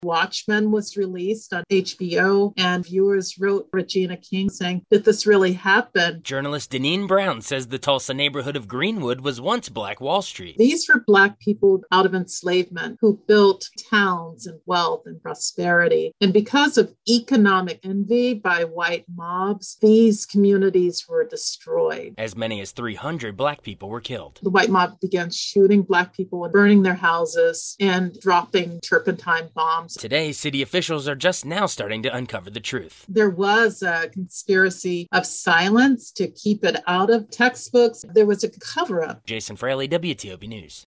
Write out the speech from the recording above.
Watchmen was released on HBO, and viewers wrote Regina King saying, "Did this really happen?" Journalist Deneen Brown says the Tulsa neighborhood of Greenwood was once Black Wall Street. These were Black people out of enslavement who built towns and wealth and prosperity. And because of economic envy by white mobs, these communities were destroyed. As many as 300 Black people were killed. The white mob began shooting Black people and burning their houses and dropping turpentine bombs. Today, city officials are just now starting to uncover the truth. There was a conspiracy of silence to keep it out of textbooks. There was a cover-up. Jason Fraley, WTOP News.